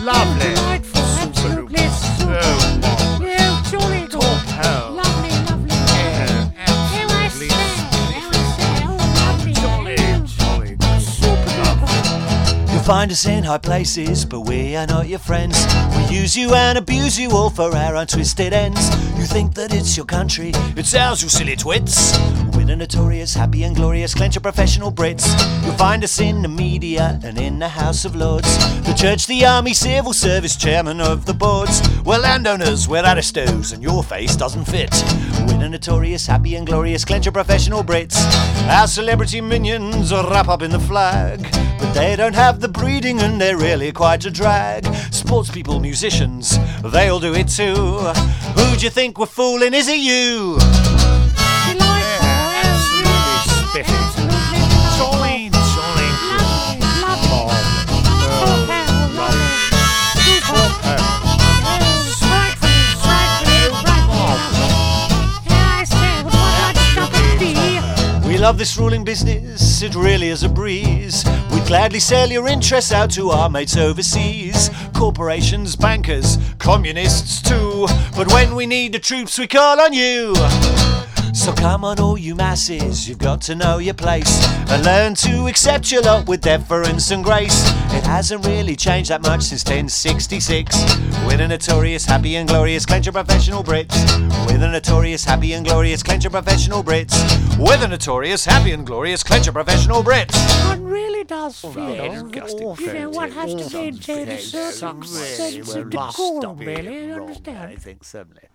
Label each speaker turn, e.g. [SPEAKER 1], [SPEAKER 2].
[SPEAKER 1] Lovely.
[SPEAKER 2] Delightful, absolutely super. Yeah, jolly good.
[SPEAKER 1] Hell.
[SPEAKER 2] Lovely, lovely. Here I say, oh, lovely. Super duper.
[SPEAKER 3] You'll find us in high places, but we are not your friends. We use you and abuse you all for our untwisted ends. You think that it's your country, it's ours, you silly twits. We're the notorious, happy and glorious clench of professional Brits. You'll find us in the media and in the House of Lords, the church, the army, civil service, chairman of the boards. We're landowners, we're aristos, and your face doesn't fit. We're the notorious, happy and glorious clench of professional Brits. Our celebrity minions are wrap up in the flag, but they don't have the breeding and they're really quite a drag. Sports people, musicians, they all do it too. Who do you think we're fooling? Is it you?
[SPEAKER 2] Delightful,
[SPEAKER 1] Absolutely spiffy. Jolly, jolly.
[SPEAKER 3] We love this ruling business, it really is a breeze. We'd gladly sell your interests out to our mates overseas. Corporations, bankers, communists too. But when we need the troops, we call on you. So come on all you masses, you've got to know your place and learn to accept your lot with deference and grace. It hasn't really changed that much since 1066. We're the notorious, happy and glorious clench of professional Brits. We're the notorious, happy and glorious clench of professional Brits. We're the notorious, happy and glorious clench of professional Brits.
[SPEAKER 2] One really does feel,
[SPEAKER 1] disgusting.
[SPEAKER 2] you know, one has to maintain a certain sense of decorum, really, you understand?
[SPEAKER 4] I think certainly.